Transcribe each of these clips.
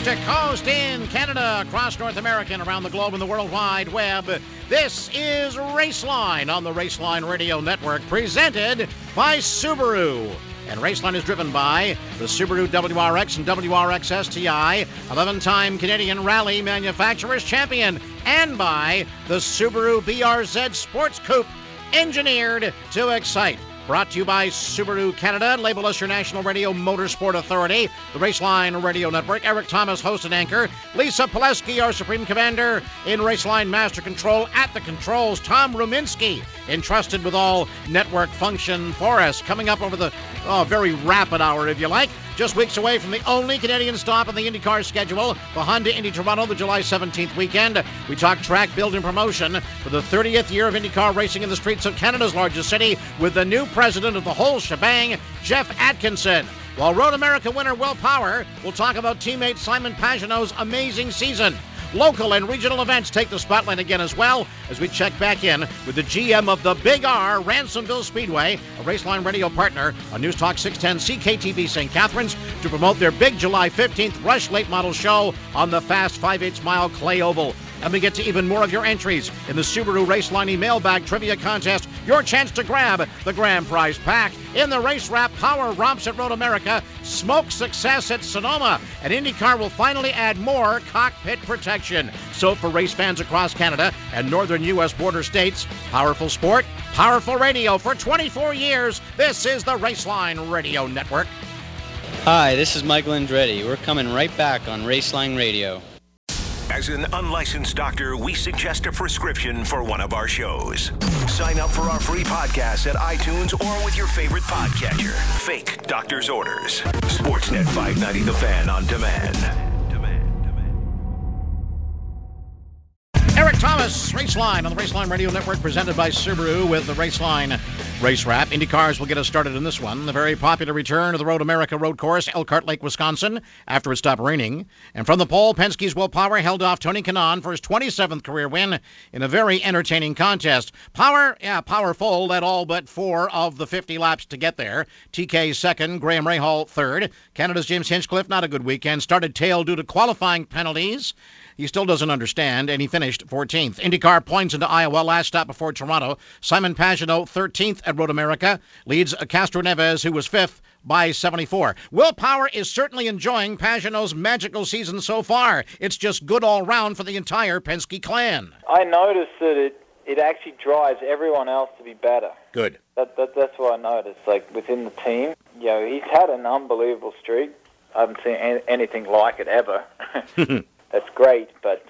to coast in Canada, across North America, and around the globe and the World Wide Web. This is Raceline on the Raceline Radio Network, presented by Subaru. And Raceline is driven by the Subaru WRX and WRX STI, 11-time Canadian Rally Manufacturers Champion, and by the Subaru BRZ Sports Coupe, engineered to excite. Brought to you by Subaru Canada. Label us your National Radio Motorsport Authority. The Raceline Radio Network. Eric Thomas, host and anchor. Lisa Pileski, our Supreme Commander in Raceline Master Control. At the controls, Tom Ruminski, entrusted with all network function for us. Coming up over the very rapid hour, if you like. Just weeks away from the only Canadian stop on the IndyCar schedule, the Honda Indy Toronto, the July 17th weekend. We talk track, build, and promotion for the 30th year of IndyCar racing in the streets of Canada's largest city with the new president of the whole shebang, Jeff Atkinson. While Road America winner Will Power will talk about teammate Simon Pagenaud's amazing season. Local and regional events take the spotlight again as well as we check back in with the GM of the Big R, Ransomville Speedway, a Raceline radio partner on News Talk 610 CKTV St. Catharines, to promote their big July 15th Rush Late Model Show on the fast 5/8 mile clay oval. And we get to even more of your entries in the Subaru Raceline Mailbag Trivia Contest. Your chance to grab the grand prize pack in the Race Wrap Power Romps at Road America, Smoke Success at Sonoma, and IndyCar will finally add more cockpit protection. So for race fans across Canada and northern U.S. border states, powerful sport, powerful radio. For 24 years, this is the Raceline Radio Network. Hi, this is Michael Andretti. We're coming right back on Raceline Radio. As an unlicensed doctor, we suggest a prescription for one of our shows. Sign up for our free podcast at iTunes or with your favorite podcatcher. Fake doctor's orders. Sportsnet 590 The Fan on demand. Eric Thomas, Raceline on the Raceline Radio Network, presented by Subaru with the Raceline Race Wrap. IndyCars will get us started in this one. The very popular return of the Road America road course, Elkhart Lake, Wisconsin, after it stopped raining. And from the pole, Penske's Will Power held off Tony Kanaan for his 27th career win in a very entertaining contest. Powerful, led all but 4 of the 50 laps to get there. TK second, Graham Rahal third. Canada's James Hinchcliffe, not a good weekend, started tail due to qualifying penalties. He still doesn't understand, and he finished 14th. IndyCar points into Iowa, last stop before Toronto. Simon Pagenaud, 13th at Road America, leads Castro Neves, who was 5th, by 74. Will Power is certainly enjoying Pagenaud's magical season so far. It's just good all round for the entire Penske clan. I noticed that it actually drives everyone else to be better. Good. That's what I noticed. Like within the team, he's had an unbelievable streak. I haven't seen anything like it ever. That's great, but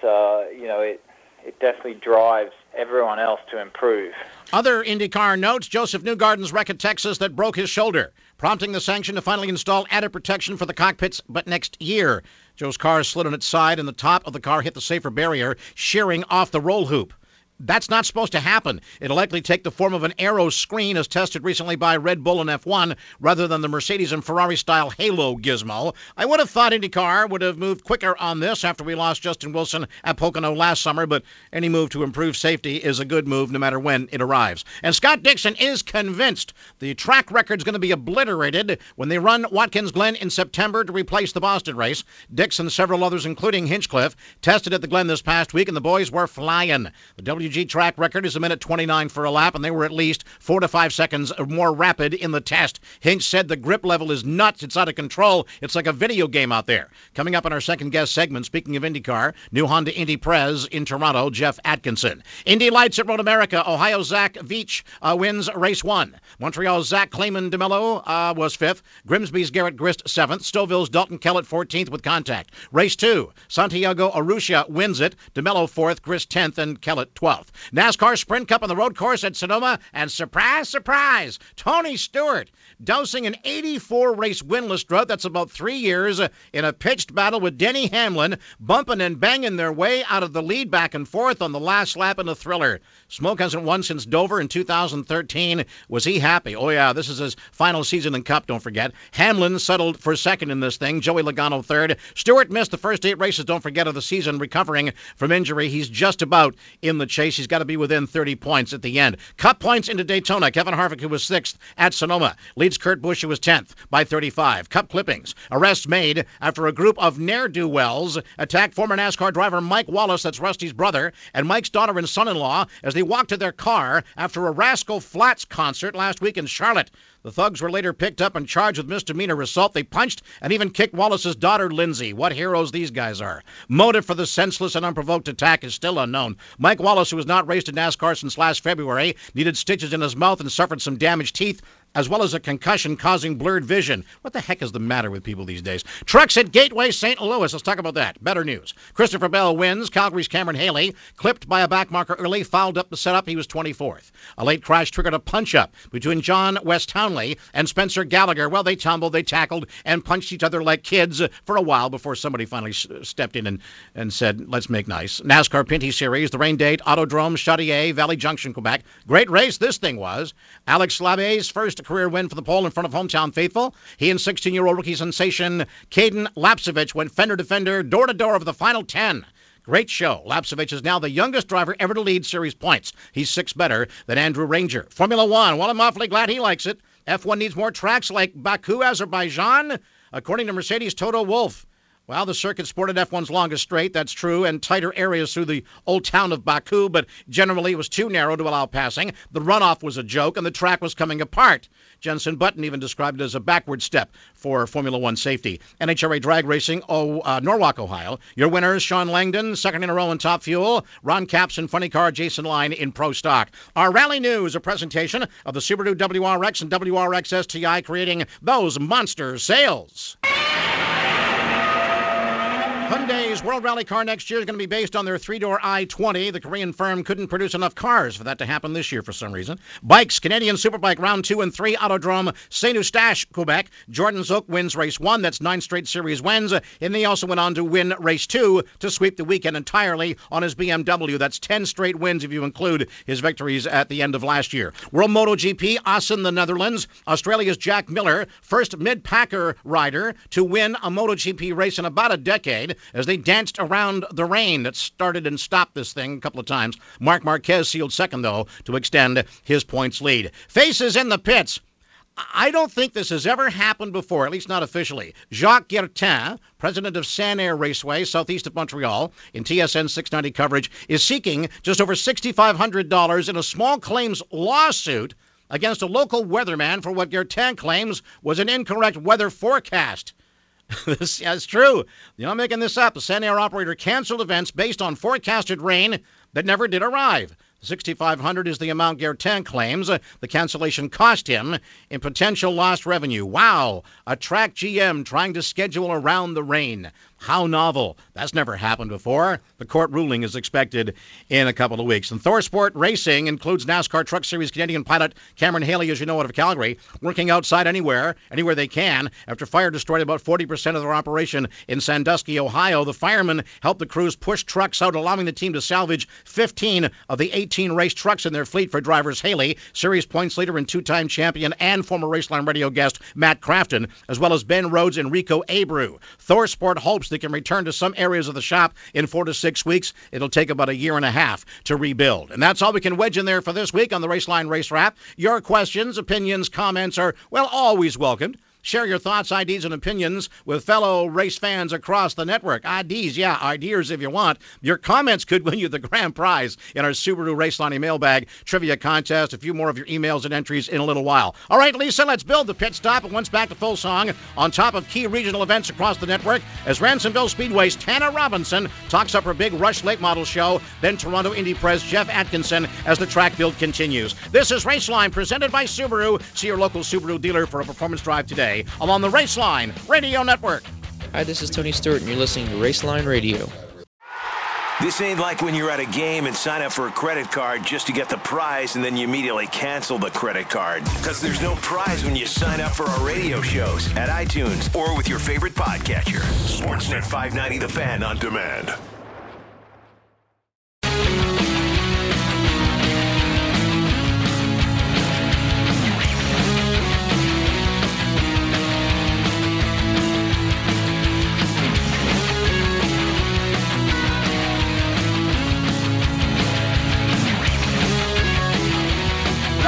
it definitely drives everyone else to improve. Other IndyCar notes: Joseph Newgarden's wreck at Texas that broke his shoulder, prompting the sanction to finally install added protection for the cockpits, but next year. Joe's car slid on its side and the top of the car hit the safer barrier, shearing off the roll hoop. That's not supposed to happen. It'll likely take the form of an aero screen as tested recently by Red Bull and F1 rather than the Mercedes and Ferrari-style halo gizmo. I would have thought IndyCar would have moved quicker on this after we lost Justin Wilson at Pocono last summer, but any move to improve safety is a good move no matter when it arrives. And Scott Dixon is convinced the track record's going to be obliterated when they run Watkins Glen in September to replace the Boston race. Dixon and several others, including Hinchcliffe, tested at the Glen this past week, and the boys were flying. The WG track record is a minute 29 for a lap, and they were at least 4 to 5 seconds more rapid in the test. Hinch said the grip level is nuts. It's out of control. It's like a video game out there. Coming up in our second guest segment, speaking of IndyCar, new Honda Indy Prez in Toronto, Jeff Atkinson. Indy Lights at Road America, Ohio Zach Veach wins race 1. Montreal's Zach Clayman DeMello was 5th. Grimsby's Garrett Grist 7th. Stouffville's Dalton Kellett 14th with contact. Race 2, Santiago Arusha wins it. DeMello 4th, Grist 10th, and Kellett 12th. NASCAR Sprint Cup on the road course at Sonoma, and surprise, surprise, Tony Stewart dousing an 84-race winless drought. That's about 3 years in a pitched battle with Denny Hamlin, bumping and banging their way out of the lead back and forth on the last lap in a thriller. Smoke hasn't won since Dover in 2013. Was he happy? Oh, yeah, this is his final season in Cup, don't forget. Hamlin settled for second in this thing. Joey Logano third. Stewart missed the first 8 races, don't forget, of the season, recovering from injury. He's just about in the chase race, he's got to be within 30 points at the end. Cup points into Daytona. Kevin Harvick, who was 6th at Sonoma, leads Kurt Busch, who was 10th, by 35. Cup clippings. Arrests made after a group of ne'er-do-wells attacked former NASCAR driver Mike Wallace, that's Rusty's brother, and Mike's daughter and son-in-law as they walked to their car after a Rascal Flatts concert last week in Charlotte. The thugs were later picked up and charged with misdemeanor assault. They punched and even kicked Wallace's daughter, Lindsay. What heroes these guys are. Motive for the senseless and unprovoked attack is still unknown. Mike Wallace, who has not raced in NASCAR since last February, needed stitches in his mouth and suffered some damaged teeth, as well as a concussion causing blurred vision. What the heck is the matter with people these days? Trucks at Gateway St. Louis. Let's talk about that. Better news. Christopher Bell wins. Calgary's Cameron Haley, clipped by a backmarker early, fouled up the setup. He was 24th. A late crash triggered a punch-up between John West Townley and Spencer Gallagher. Well, they tumbled, they tackled, and punched each other like kids for a while before somebody finally stepped in and said, let's make nice. NASCAR Pinty Series, the rain date, Autodrome, Chaudière, Valley Junction, Quebec. Great race this thing was. Alex Labbé's first career win for the pole in front of hometown faithful. He and 16-year-old rookie sensation Caden Lapcevich went fender to fender, door to door of the final 10. Great show. Lapcevich is now the youngest driver ever to lead series points. He's 6 better than Andrew Ranger. Formula One, well, I'm awfully glad he likes it. F1 needs more tracks like Baku, Azerbaijan, according to Mercedes' Toto Wolff. Well, the circuit sported F1's longest straight, that's true, and tighter areas through the old town of Baku, but generally it was too narrow to allow passing. The runoff was a joke, and the track was coming apart. Jenson Button even described it as a backward step for Formula One safety. NHRA Drag Racing, Norwalk, Ohio. Your winners, Sean Langdon, second in a row in Top Fuel. Ron Capps in Funny Car, Jason Line in Pro Stock. Our Rally News, a presentation of the Subaru WRX and WRX STI, creating those monster sales. Hyundai's World Rally car next year is going to be based on their 3-door i20. The Korean firm couldn't produce enough cars for that to happen this year for some reason. Bikes, Canadian Superbike Round 2 and 3, Autodrome, Saint-Eustache, Quebec. Jordan Zook wins Race 1. That's 9 straight series wins. And he also went on to win Race 2 to sweep the weekend entirely on his BMW. That's 10 straight wins if you include his victories at the end of last year. World MotoGP, Assen, the Netherlands. Australia's Jack Miller, first mid-packer rider to win a MotoGP race in about a decade, as they danced around the rain that started and stopped this thing a couple of times. Marc Marquez sealed second, though, to extend his points lead. Faces in the pits. I don't think this has ever happened before, at least not officially. Jacques Guertin, president of Saint-Air Raceway, southeast of Montreal, in TSN 690 coverage, is seeking just over $6,500 in a small claims lawsuit against a local weatherman for what Guertin claims was an incorrect weather forecast. That's true. You're not making this up. The Saint-Air operator canceled events based on forecasted rain that never did arrive. $6,500 is the amount Guertin claims the cancellation cost him in potential lost revenue. Wow, a track GM trying to schedule around the rain. How novel. That's never happened before. The court ruling is expected in a couple of weeks. And ThorSport Racing includes NASCAR Truck Series Canadian pilot Cameron Haley, as you know, out of Calgary, working outside anywhere they can. After fire destroyed about 40% of their operation in Sandusky, Ohio, the firemen helped the crews push trucks out, allowing the team to salvage 15 of the 18 race trucks in their fleet for drivers Haley, series points leader and 2-time champion, and former Raceline Radio guest Matt Crafton, as well as Ben Rhodes and Rico Abreu. ThorSport hopes they can return to some areas of the shop in 4 to 6 weeks. It'll take about a year and a half to rebuild. And that's all we can wedge in there for this week on the Raceline Race Wrap. Your questions, opinions, comments are, well, always welcomed. Share your thoughts, ideas, and opinions with fellow race fans across the network. Ideas if you want. Your comments could win you the grand prize in our Subaru Raceline mailbag trivia contest. A few more of your emails and entries in a little while. All right, Lisa, let's build the pit stop. And once back to full song on top of key regional events across the network as Ransomville Speedway's Tana Robinson talks up her big Rush Late Model show. Then Toronto Indy Press Jeff Atkinson as the track build continues. This is Raceline presented by Subaru. See your local Subaru dealer for a performance drive today. Along the Raceline Radio Network. Hi, this is Tony Stewart, and you're listening to Raceline Radio. This ain't like when you're at a game and sign up for a credit card just to get the prize and then you immediately cancel the credit card. Because there's no prize when you sign up for our radio shows at iTunes or with your favorite podcatcher. Sportsnet 590 The Fan on demand.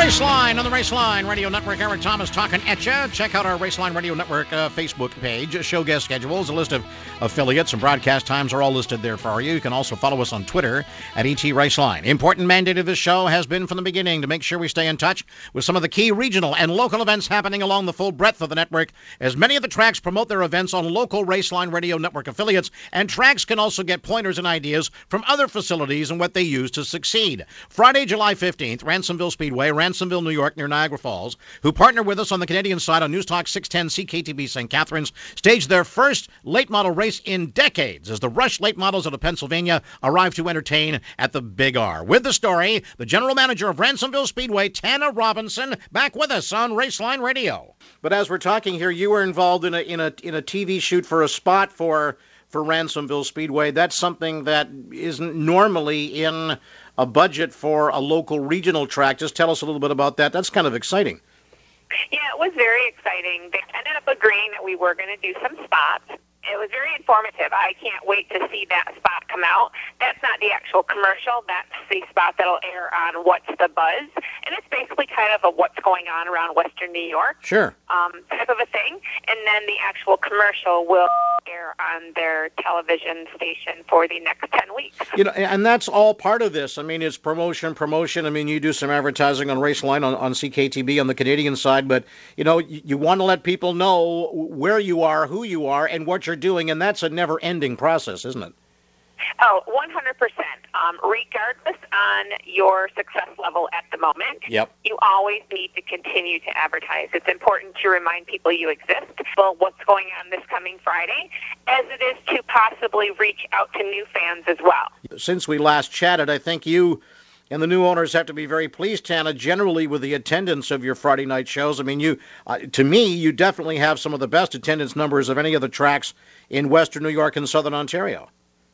Raceline on the Raceline Radio Network. Eric Thomas talking at you. Check out our Raceline Radio Network Facebook page. Show guest schedules, a list of affiliates and broadcast times are all listed there for you. You can also follow us on Twitter at ET Raceline. Important mandate of this show has been from the beginning to make sure we stay in touch with some of the key regional and local events happening along the full breadth of the network, as many of the tracks promote their events on local Raceline Radio Network affiliates, and tracks can also get pointers and ideas from other facilities and what they use to succeed. Friday, July 15th, Ransomville Speedway, Ransomville, New York, near Niagara Falls, who partner with us on the Canadian side on News Talk 610 CKTB St. Catharines, staged their first late model race in decades as the Rush Late Models out of Pennsylvania arrive to entertain at the Big R. With the story, the general manager of Ransomville Speedway, Tana Robinson, back with us on Raceline Radio. But as we're talking here, you were involved in a TV shoot for a spot for Ransomville Speedway. That's something that isn't normally in a budget for a local regional track. Just tell us a little bit about that. That's kind of exciting. Yeah, it was very exciting. They ended up agreeing that we were going to do some spots. It was very informative. I can't wait to see that spot come out. That's not the actual commercial. That's the spot that'll air on What's the Buzz. And it's basically kind of a what's going on around Western New York type of a thing. And then the actual commercial will air on their television station for the next 10 weeks. You know, and that's all part of this. I mean, it's promotion. I mean, you do some advertising on Raceline on CKTB on the Canadian side, but, you know, you want to let people know where you are, who you are, and what you're doing, and that's a never-ending process, isn't it? Oh, 100%. Regardless on your success level at the moment, you always need to continue to advertise. It's important to remind people you exist, well, what's going on this coming Friday, as it is to possibly reach out to new fans as well. Since we last chatted, I think you and the new owners have to be very pleased, Tana, generally with the attendance of your Friday night shows. I mean, to me, you definitely have some of the best attendance numbers of any of the tracks in Western New York and Southern Ontario.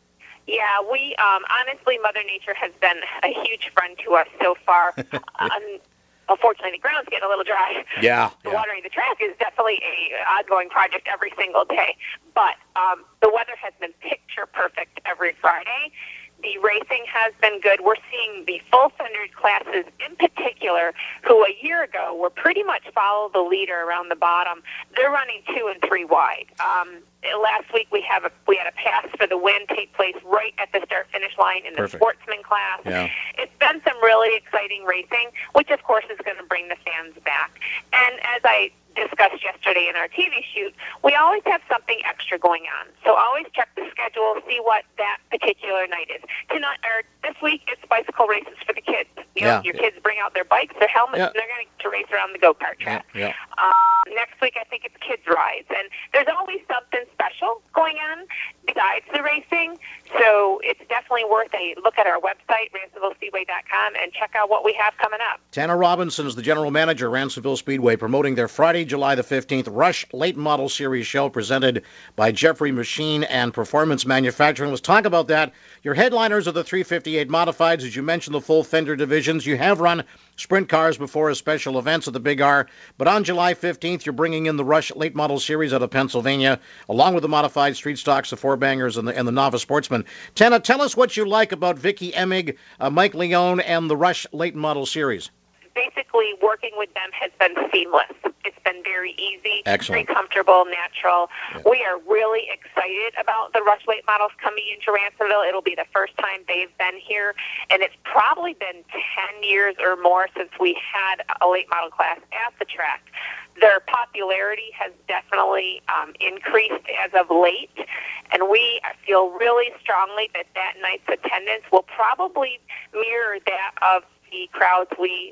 Yeah, we honestly, Mother Nature has been a huge friend to us so far. Unfortunately, the ground's getting a little dry. Yeah. Watering the track is definitely an ongoing project every single day. But the weather has been picture perfect every Friday. The racing has been good. We're seeing the full fender classes in particular, who a year ago were pretty much follow the leader around the bottom. They're running 2 and 3 wide. Last week we had a pass for the win take place right at the start-finish line in the sportsman class. Yeah. It's been some really exciting racing, which of course is going to bring the fans back. And as I discussed yesterday in our TV shoot, we always have something extra going on. So always check the schedule, see what that particular night is. Tonight, or this week, it's bicycle races for the kids. You know, your kids bring out their bikes, their helmets, and they're going to race around the go-kart track. Next week, I think it's kids' rides. And there's always something special going on besides the racing. So it's definitely worth a look at our website, RansomvilleSpeedway.com, and check out what we have coming up. Tana Robinson is the general manager of Ransomville Speedway, promoting their Friday, July the 15th Rush Late Model Series show presented by Jeffrey Machine and Performance Manufacturing. Let's talk about that. Your headliners are the 358 Modifieds. As you mentioned, the full fender divisions. You have run sprint cars before as special events at the Big R, but on July 15th, you're bringing in the Rush Late Model Series out of Pennsylvania, along with the modified street stocks, the four bangers, and the novice sportsman. Tana, tell us what you like about Vicky Emig, Mike Leone, and the Rush Late Model Series. Basically, working with them has been seamless. It's been very easy, excellent, very comfortable, natural. Yeah. We are really excited about the Rush Late Models coming into Ransomville. It'll be the first time they've been here, and it's probably been 10 years or more since we had a late model class at the track. Their popularity has definitely increased as of late, and we feel really strongly that that night's attendance will probably mirror that of the crowds we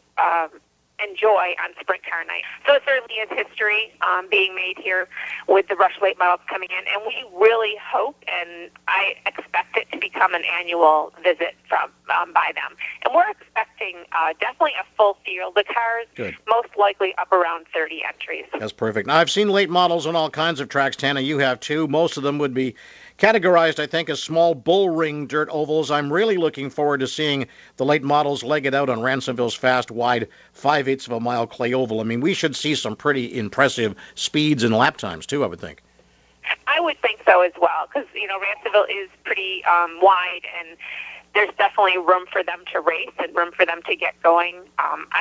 enjoy on Sprint Car Night. So it certainly is history being made here with the Rush Late Models coming in, and we really hope, and I expect it to become an annual visit from by them. And we're expecting definitely a full field of cars, good, most likely up around 30 entries. That's perfect. Now, I've seen late models on all kinds of tracks, Tana. You have too. Most of them would be categorized, I think, as small bull ring dirt ovals. I'm really looking forward to seeing the late models leg it out on Ransomville's fast, wide 5/8 of a mile clay oval. I mean, we should see some pretty impressive speeds and lap times, too, I would think. I would think so as well, because, you know, Ransomville is pretty wide, and there's definitely room for them to race and room for them to get going. I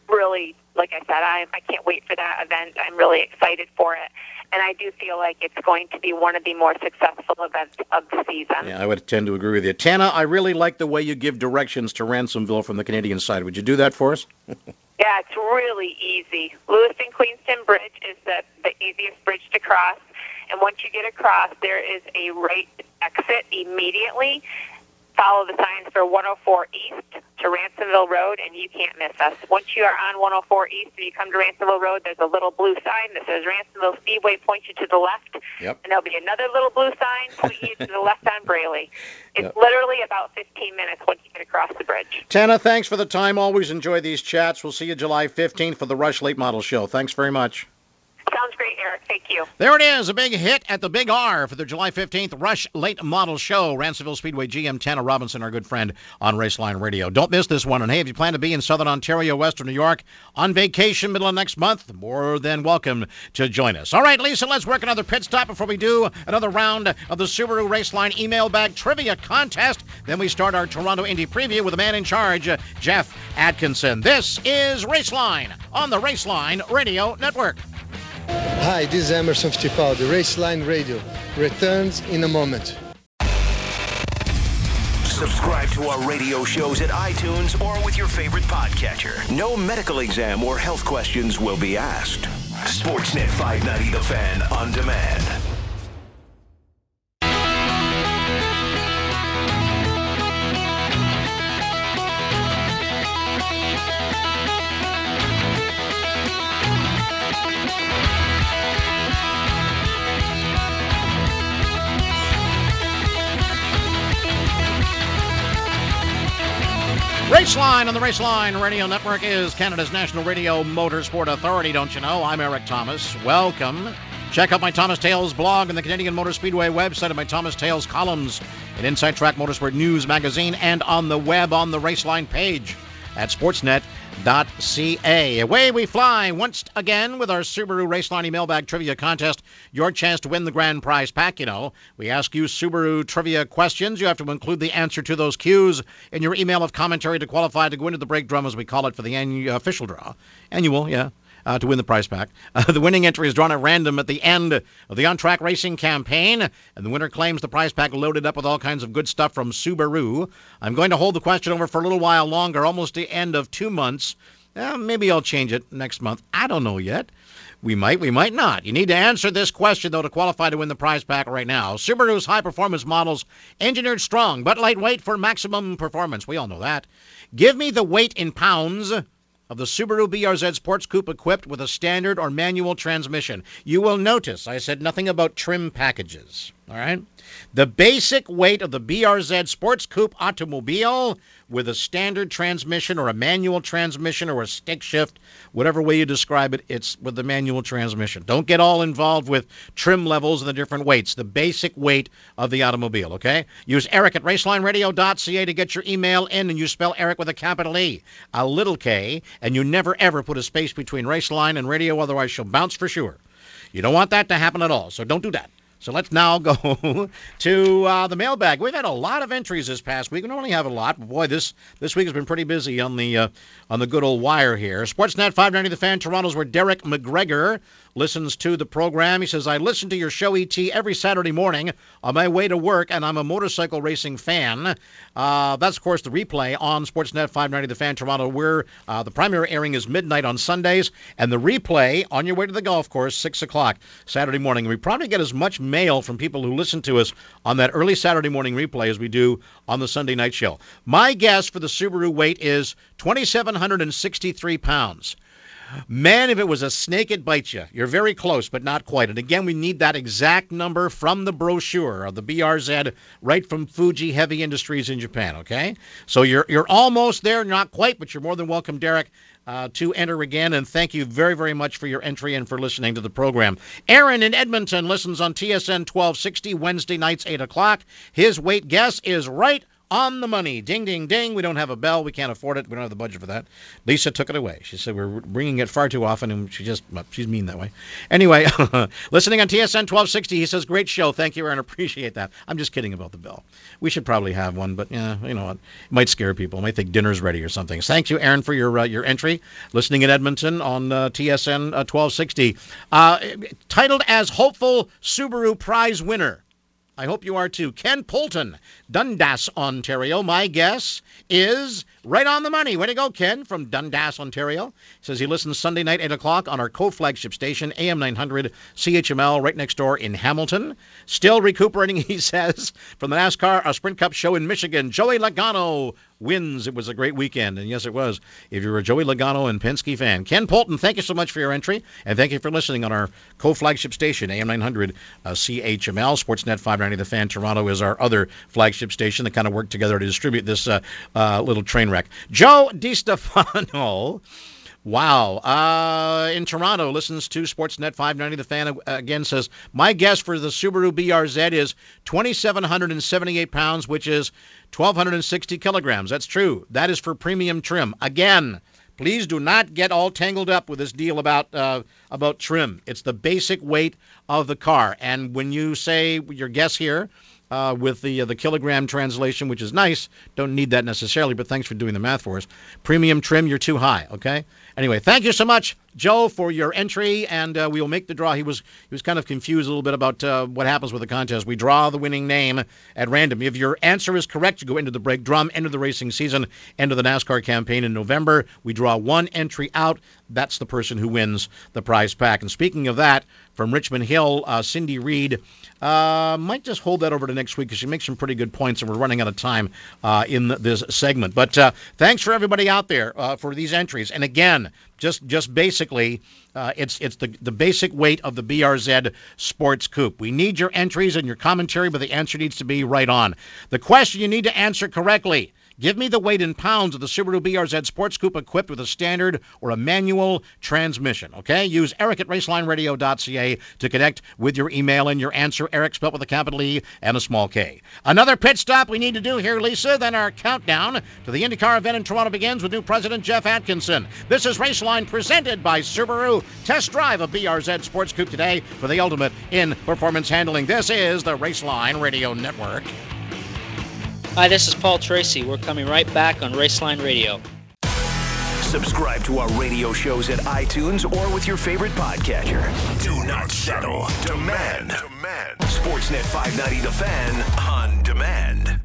really, like I said, I can't wait for that event. I'm really excited for it. And I do feel like it's going to be one of the more successful events of the season. Yeah, I would tend to agree with you. Tana, I really like the way you give directions to Ransomville from the Canadian side. Would you do that for us? Yeah, it's really easy. Lewiston Queenston Bridge is the easiest bridge to cross. And once you get across, there is a right exit immediately. Follow the signs for 104 East to Ransomville Road, and you can't miss us. Once you are on 104 East and you come to Ransomville Road, there's a little blue sign that says Ransomville Speedway points you to the left. Yep. And there'll be another little blue sign pointing you to the left on Braley. It's literally about 15 minutes once you get across the bridge. Tana, thanks for the time. Always enjoy these chats. We'll see you July 15th for the Rush Late Model Show. Thanks very much. Sounds great, Eric. Thank you. There it is, a big hit at the Big R for the July 15th Rush Late Model Show. Ransomville Speedway GM Tana Robinson, our good friend on Raceline Radio. Don't miss this one. And hey, if you plan to be in Southern Ontario, Western New York on vacation middle of next month, more than welcome to join us. All right, Lisa, let's work another pit stop before we do another round of the Subaru Raceline email bag trivia contest. Then we start our Toronto Indy preview with the man in charge, Jeff Atkinson. This is Raceline on the Raceline Radio Network. Hi, this is Emerson Fittipaldi. Raceline Radio returns in a moment. Subscribe to our radio shows at iTunes or with your favorite podcatcher. No medical exam or health questions will be asked. Sportsnet 590 The Fan on demand. Raceline on the Raceline Radio Network is Canada's National Radio Motorsport Authority, don't you know? I'm Eric Thomas. Welcome. Check out my Thomas Tales blog on the Canadian Motor Speedway website and my Thomas Tales columns in Inside Track Motorsport News magazine and on the web on the Raceline page at sportsnet.ca. Away we fly once again with our Subaru Raceline mailbag trivia contest. Your chance to win the grand prize pack, you know. We ask you Subaru trivia questions. You have to include the answer to those cues in your email of commentary to qualify to go into the break drum, as we call it, for the official draw. Annual, yeah. To win the prize pack. The winning entry is drawn at random at the end of the on-track racing campaign, and the winner claims the prize pack loaded up with all kinds of good stuff from Subaru. I'm going to hold the question over for a little while longer, almost the end of 2 months. Maybe I'll change it next month. I don't know yet. We might not. You need to answer this question, though, to qualify to win the prize pack right now. Subaru's high-performance models, engineered strong but lightweight for maximum performance. We all know that. Give me the weight in pounds of the Subaru BRZ Sports Coupe equipped with a standard or manual transmission. You will notice I said nothing about trim packages, all right? The basic weight of the BRZ Sports Coupe automobile with a standard transmission or a manual transmission or a stick shift, whatever way you describe it, it's with the manual transmission. Don't get all involved with trim levels and the different weights. The basic weight of the automobile, okay? Use Eric at racelineradio.ca to get your email in, and you spell Eric with a capital E, a little K, and you never ever put a space between Raceline and radio, otherwise she'll bounce for sure. You don't want that to happen at all, so don't do that. So let's now go to the mailbag. We've had a lot of entries this past week. We don't only have a lot, but boy, this week has been pretty busy on the good old wire here. Sportsnet 590 The Fan, Toronto's where Derek McGregor listens to the program. He says, I listen to your show, ET, every Saturday morning on my way to work, and I'm a motorcycle racing fan. That's, of course, the replay on Sportsnet 590 The Fan, Toronto, where the primary airing is midnight on Sundays, and the replay on your way to the golf course, 6 o'clock Saturday morning. We probably get as much mail from people who listen to us on that early Saturday morning replay as we do on the Sunday night show. My guess for the Subaru weight is 2,763 pounds. Man, if it was a snake, it'd bite you. You're very close, but not quite. And again, we need that exact number from the brochure of the BRZ, right from Fuji Heavy Industries in Japan, okay? So you're almost there, not quite, but you're more than welcome, Derek, to enter again. And thank you very, very much for your entry and for listening to the program. Aaron in Edmonton listens on TSN 1260 Wednesday nights, 8 o'clock. His weight guess is right on the money. Ding, ding, ding. We don't have a bell. We can't afford it. We don't have the budget for that. Lisa took it away. She said we're bringing it far too often, and she's mean that way. Anyway, listening on TSN 1260, he says, great show. Thank you, Aaron. Appreciate that. I'm just kidding about the bell. We should probably have one, but yeah, you know what? It might scare people. It might think dinner's ready or something. Thank you, Aaron, for your entry. Listening in Edmonton on TSN 1260. Titled as Hopeful Subaru Prize Winner. I hope you are too. Ken Polton, Dundas, Ontario. My guess is right on the money. Way to go, Ken, from Dundas, Ontario. He says he listens Sunday night, 8 o'clock on our co-flagship station, AM 900 CHML, right next door in Hamilton. Still recuperating, he says, from the NASCAR Sprint Cup show in Michigan. Joey Logano wins. It was a great weekend, and yes, it was, if you're a Joey Logano and Penske fan. Ken Polton, thank you so much for your entry, and thank you for listening on our co-flagship station, AM 900 CHML. Sportsnet 590 The Fan Toronto is our other flagship station that kind of work together to distribute this little train wreck. Joe DiStefano, wow, in Toronto, listens to Sportsnet 590 The Fan, again says, my guess for the Subaru BRZ is 2,778 pounds, which is 1,260 kilograms. That's true. That is for premium trim. Again, please do not get all tangled up with this deal about trim. It's the basic weight of the car. And when you say your guess here, with the kilogram translation, which is nice, don't need that necessarily, but thanks for doing the math for us. Premium trim, you're too high, okay? Anyway, thank you so much, Joe, for your entry, and we will make the draw. He was kind of confused a little bit about what happens with the contest. We draw the winning name at random. If your answer is correct, you go into the break drum, end of the racing season, end of the NASCAR campaign in November. We draw one entry out. That's the person who wins the prize pack. And speaking of that, from Richmond Hill, Cindy Reed might just hold that over to next week because she makes some pretty good points, and we're running out of time in this segment. But thanks for everybody out there for these entries. And again, just basically, it's the basic weight of the BRZ Sports Coupe. We need your entries and your commentary, but the answer needs to be right on. The question you need to answer correctly: give me the weight in pounds of the Subaru BRZ Sports Coupe equipped with a standard or a manual transmission, okay? Use eric@racelineradio.ca to connect with your email and your answer. Eric spelled with a capital E and a small K. Another pit stop we need to do here, Lisa. Then our countdown to the IndyCar event in Toronto begins with new President Jeff Atkinson. This is Raceline presented by Subaru. Test drive a BRZ Sports Coupe today for the ultimate in performance handling. This is the Raceline Radio Network. Hi, this is Paul Tracy. We're coming right back on Raceline Radio. Subscribe to our radio shows at iTunes or with your favorite podcatcher. Do not settle. Demand. Sportsnet 590 The Fan on demand.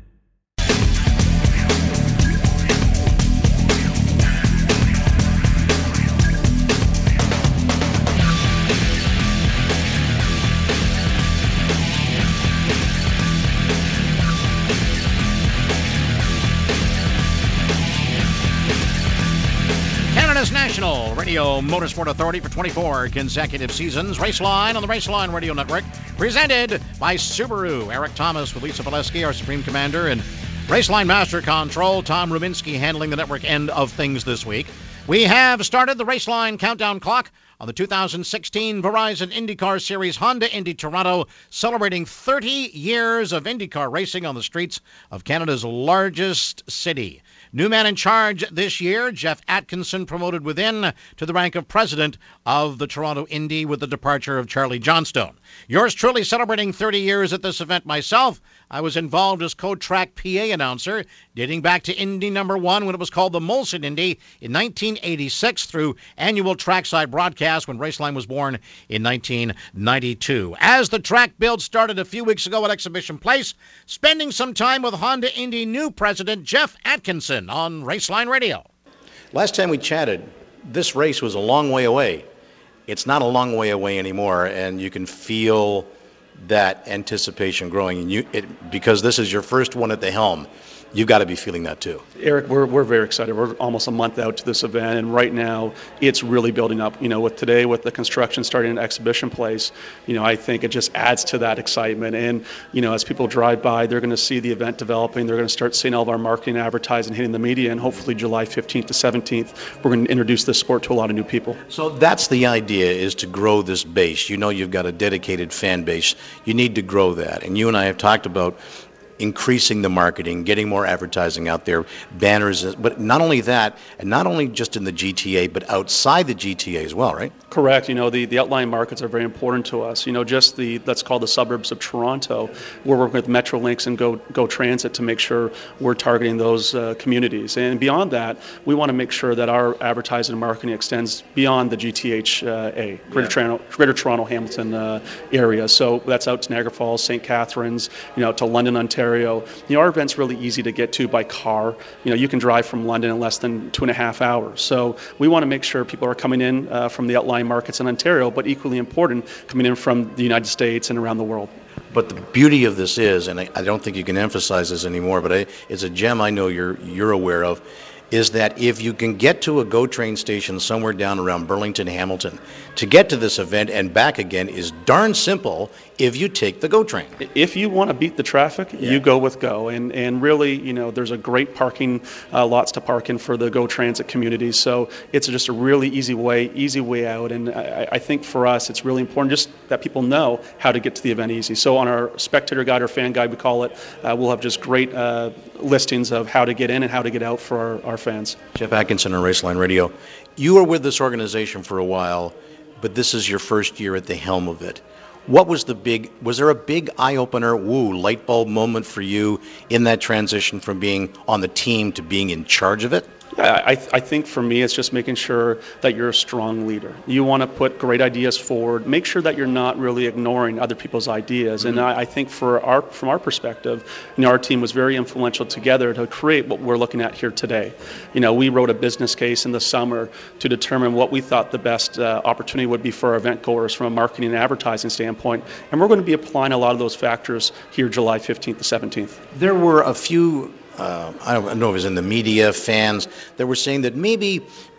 Canada's National Radio Motorsport Authority for 24 consecutive seasons. Raceline on the Raceline Radio Network. Presented by Subaru. Eric Thomas with Lisa Valesky, our Supreme Commander, and Raceline Master Control, Tom Ruminski, handling the network end of things this week. We have started the Raceline countdown clock on the 2016 Verizon IndyCar Series Honda Indy Toronto, celebrating 30 years of IndyCar racing on the streets of Canada's largest city. New man in charge this year, Jeff Atkinson, promoted within to the rank of president of the Toronto Indy with the departure of Charlie Johnstone. Yours truly celebrating 30 years at this event myself. I was involved as co-track PA announcer dating back to Indy number 1 when it was called the Molson Indy in 1986 through annual trackside broadcast when Raceline was born in 1992. As the track build started a few weeks ago at Exhibition Place, spending some time with Honda Indy new president Jeff Atkinson on Raceline Radio. Last time we chatted, this race was a long way away. It's not a long way away anymore, and you can feel that anticipation growing. And because this is your first one at the helm, you've got to be feeling that too. Eric, we're very excited. We're almost a month out to this event, and right now it's really building up. With today, with the construction starting at Exhibition Place, I think it just adds to that excitement. And as people drive by, they're going to see the event developing. They're going to start seeing all of our marketing, advertising hitting the media, and hopefully July 15th to 17th, we're going to introduce this sport to a lot of new people. So that's the idea, is to grow this base. You've got a dedicated fan base. You need to grow that, and you and I have talked about increasing the marketing, getting more advertising out there, banners, but not only that, and not only just in the GTA, but outside the GTA as well, right? Correct. The outlying markets are very important to us. Just let's call the suburbs of Toronto. We're working with Metrolinx and Go Transit to make sure we're targeting those communities. And beyond that, we want to make sure that our advertising and marketing extends beyond the GTHA, Greater Toronto Hamilton area. So that's out to Niagara Falls, St. Catharines, to London, Ontario. Our event's really easy to get to by car. You can drive from London in less than 2.5 hours. So we want to make sure people are coming in from the outlying markets in Ontario, but equally important, coming in from the United States and around the world. But the beauty of this is, and I don't think you can emphasize this anymore, but it's a gem I know you're aware of, is that if you can get to a GO train station somewhere down around Burlington, Hamilton, to get to this event and back again is darn simple if you take the GO train. If you want to beat the traffic, you go with GO. And really, there's a great parking lots to park in for the GO Transit community. So it's just a really easy way out. And I think for us, it's really important just that people know how to get to the event easy. So on our spectator guide or fan guide, we call it, we'll have just great listings of how to get in and how to get out for our fans. Jeff Atkinson on Raceline Radio. You were with this organization for a while, but this is your first year at the helm of it. Was there a big eye-opener, light bulb moment for you in that transition from being on the team to being in charge of it? I think for me, it's just making sure that you're a strong leader. You want to put great ideas forward. Make sure that you're not really ignoring other people's ideas. Mm-hmm. And I think from our perspective, our team was very influential together to create what we're looking at here today. We wrote a business case in the summer to determine what we thought the best opportunity would be for our event goers from a marketing and advertising standpoint. And we're going to be applying a lot of those factors here July 15th to 17th. There were a few I don't know if it was in the media, fans, that were saying that maybe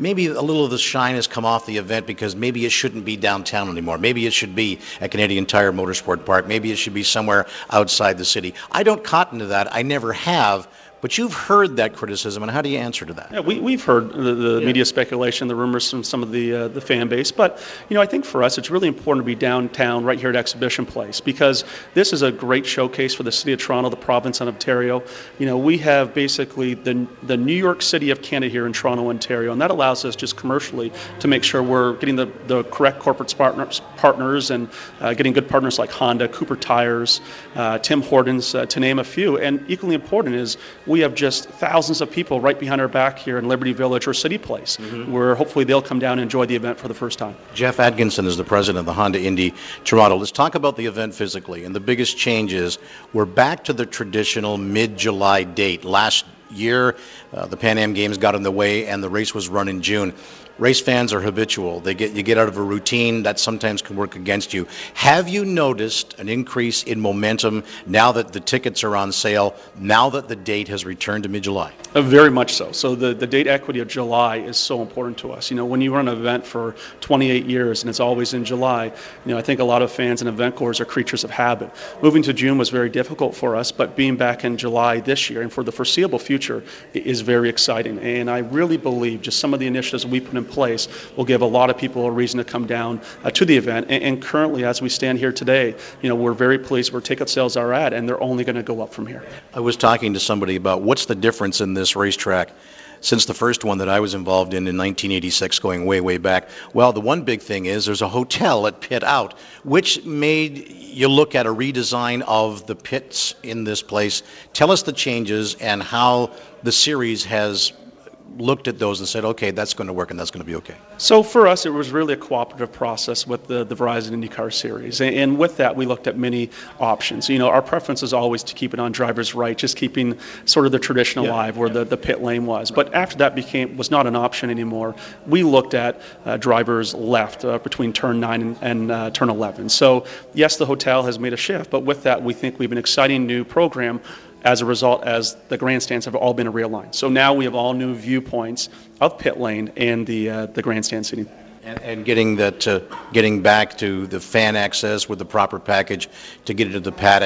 a little of the shine has come off the event because maybe it shouldn't be downtown anymore. Maybe it should be at Canadian Tire Motorsport Park. Maybe it should be somewhere outside the city. I don't cotton to that. I never have. But you've heard that criticism, and how do you answer to that? Yeah, we've heard the media speculation, the rumors from some of the fan base. But, I think for us, it's really important to be downtown right here at Exhibition Place because this is a great showcase for the City of Toronto, the province of Ontario. We have basically the New York City of Canada here in Toronto, Ontario, and that allows us just commercially to make sure we're getting the correct corporate partners and getting good partners like Honda, Cooper Tires, Tim Hortons, to name a few. And equally important is we have just thousands of people right behind our back here in Liberty Village or City Place, where hopefully they'll come down and enjoy the event for the first time. Jeff Atkinson is the president of the Honda Indy Toronto. Let's talk about the event physically. And the biggest change is we're back to the traditional mid-July date. Last year, the Pan Am Games got in the way and the race was run in June. Race fans are habitual. You get out of a routine that sometimes can work against you. Have you noticed an increase in momentum now that the tickets are on sale, now that the date has returned to mid-July? Very much so. So the date equity of July is so important to us. When you run an event for 28 years and it's always in July, I think a lot of fans and event goers are creatures of habit. Moving to June was very difficult for us, but being back in July this year and for the foreseeable future is very exciting. And I really believe just some of the initiatives we put in place will give a lot of people a reason to come down to the event. And currently, as we stand here today, we're very pleased where ticket sales are at, and they're only going to go up from here. I was talking to somebody about what's the difference in this racetrack since the first one that I was involved in 1986, going way, way back. Well, the one big thing is there's a hotel at Pit Out, which made you look at a redesign of the pits in this place. Tell us the changes and how the series has looked at those and said, okay, that's going to work and that's going to be okay. So for us, it was really a cooperative process with the Verizon IndyCar Series. And with that, we looked at many options. Our preference is always to keep it on driver's right, just keeping sort of the tradition alive where the pit lane was. But after that was not an option anymore, we looked at drivers left between turn 9 and turn 11. So yes, the hotel has made a shift, but with that, we think we have an exciting new program as a result, as the grandstands have all been realigned. So now we have all new viewpoints of pit lane and the grandstand seating. And getting back to the fan access with the proper package to get into the paddock,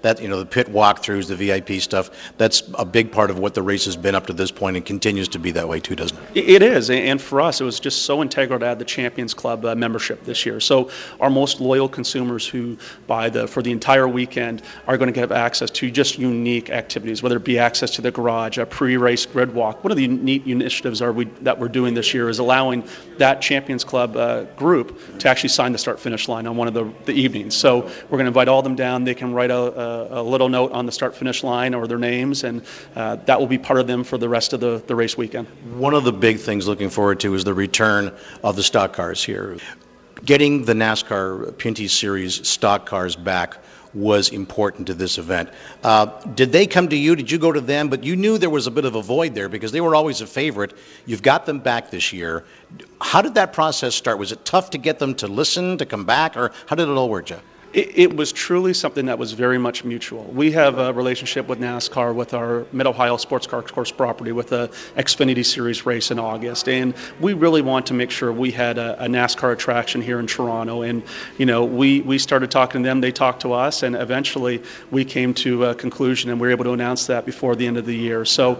that, the pit walkthroughs, the VIP stuff, that's a big part of what the race has been up to this point and continues to be that way too, doesn't it? It is, and for us, it was just so integral to add the Champions Club membership this year. So our most loyal consumers who buy for the entire weekend are going to get access to just unique activities, whether it be access to the garage, a pre-race grid walk. One of the neat initiatives that we're doing this year is allowing that Champions Club group to actually sign the start-finish line on one of the evenings. So we're going to invite all of them down. They can write a little note on the start-finish line or their names, and that will be part of them for the rest of the race weekend. One of the big things looking forward to is the return of the stock cars here. Getting the NASCAR Pinty Series stock cars back was important to this event. Did they come to you? Did you go to them? But you knew there was a bit of a void there because they were always a favorite. You've got them back this year. How did that process start? Was it tough to get them to listen, to come back, or how did it all work, Jeff? It was truly something that was very much mutual. We have a relationship with NASCAR with our Mid-Ohio Sports Car Course property with the Xfinity Series race in August, and we really want to make sure we had a NASCAR attraction here in Toronto. And we started talking to them, they talked to us, and eventually we came to a conclusion, and we were able to announce that before the end of the year. So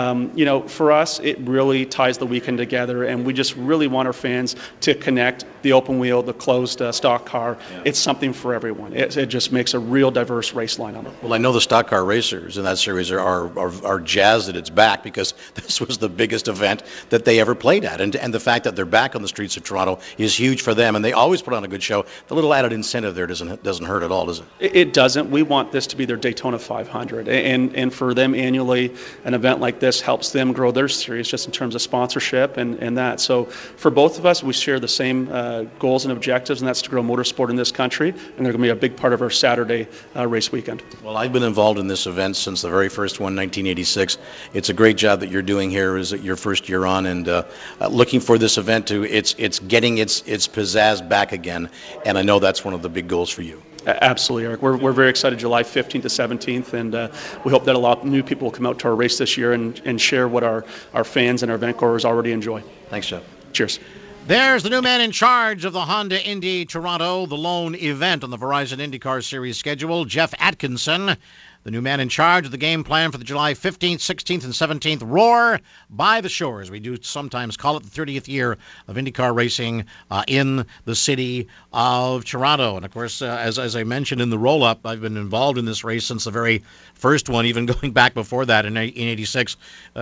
for us, it really ties the weekend together, and we just really want our fans to connect the open wheel, the closed stock car. Yeah. It's something for everyone. It just makes a real diverse race lineup. Well, I know the stock car racers in that series are jazzed that it's back because this was the biggest event that they ever played at, and the fact that they're back on the streets of Toronto is huge for them, and they always put on a good show. The little added incentive there doesn't hurt at all, does it? It doesn't. We want this to be their Daytona 500, and for them annually, an event like this helps them grow their series just in terms of sponsorship and that. So for both of us, we share the same goals and objectives, and that's to grow motorsport in this country, and they're going to be a big part of our Saturday race weekend. Well, I've been involved in this event since the very first one, 1986. It's a great job that you're doing here. Is it your first year on, and looking for this event to it's getting its pizzazz back again, and I know that's one of the big goals for you. Absolutely, Eric. We're very excited July 15th to 17th, and we hope that a lot of new people will come out to our race this year and share what our fans and our event goers already enjoy. Thanks, Jeff. Cheers. There's the new man in charge of the Honda Indy Toronto, the lone event on the Verizon IndyCar Series schedule, Jeff Atkinson. The new man in charge of the game plan for the July 15th, 16th, and 17th Roar by the Shores. We do sometimes call it the 30th year of IndyCar racing in the city of Toronto. And, of course, as I mentioned in the roll-up, I've been involved in this race since the very first one, even going back before that in 86,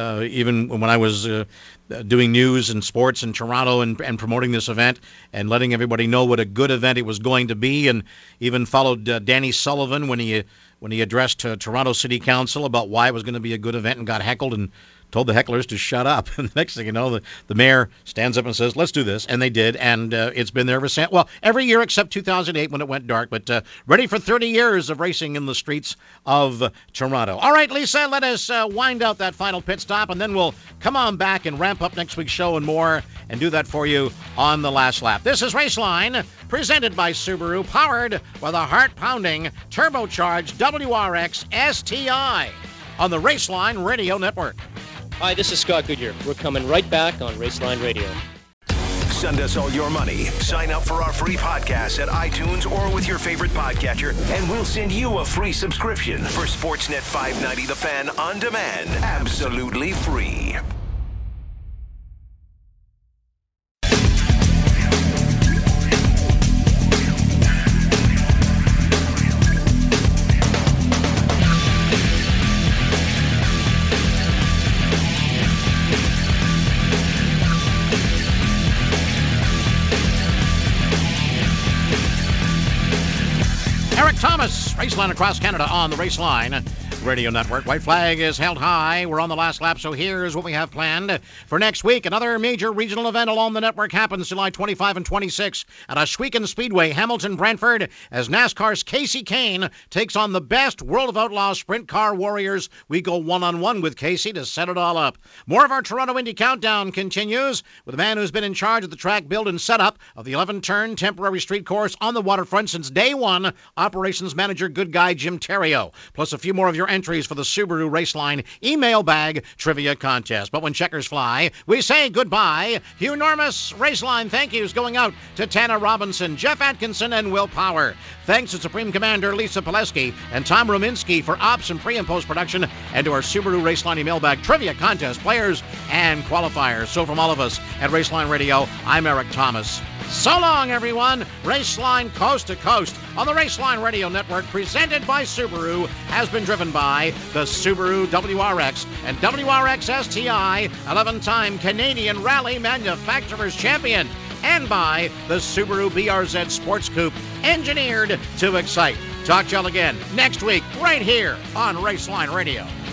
even when I was doing news and sports in Toronto and promoting this event and letting everybody know what a good event it was going to be, and even followed Danny Sullivan when he addressed Toronto City Council about why it was going to be a good event and got heckled and told the hecklers to shut up. And the next thing you know, the mayor stands up and says, let's do this. And they did, and it's been there ever since. Well, every year except 2008 when it went dark, but ready for 30 years of racing in the streets of Toronto. All right, Lisa, let us wind out that final pit stop, and then we'll come on back and ramp up next week's show and more, and do that for you on the last lap. This is Raceline, presented by Subaru, powered by the heart-pounding, turbocharged WRX STI on the Raceline Radio Network. Hi, this is Scott Goodyear. We're coming right back on Raceline Radio. Send us all your money. Sign up for our free podcast at iTunes or with your favorite podcatcher, and we'll send you a free subscription for Sportsnet 590 The Fan on demand. Absolutely free. Thomas, Raceline across Canada on the Raceline Radio Network. White flag is held high. We're on the last lap, so here's what we have planned for next week. Another major regional event along the network happens July 25 and 26 at Ohsweken Speedway, Hamilton, Brantford, as NASCAR's Kasey Kahne takes on the best World of Outlaws sprint car warriors. We go one-on-one with Kasey to set it all up. More of our Toronto Indy Countdown continues with a man who's been in charge of the track build and setup of the 11-turn temporary street course on the waterfront since day one, operations manager good guy Jim Terrio, plus a few more of your entries for the Subaru Raceline email bag trivia contest. But when checkers fly, we say goodbye. Enormous Raceline thank yous going out to Tana Robinson, Jeff Atkinson, and Will Power. Thanks to Supreme Commander Lisa Pileski and Tom Ruminski for ops and pre- and post-production, and to our Subaru Raceline email bag trivia contest players and qualifiers. So from all of us at Raceline Radio, I'm Eric Thomas. So long, everyone. Raceline Coast to Coast on the Raceline Radio Network, presented by Subaru, has been driven by the Subaru WRX and WRX STI, 11-time Canadian Rally Manufacturers Champion, and by the Subaru BRZ Sports Coupe, engineered to excite. Talk to y'all again next week, right here on Raceline Radio.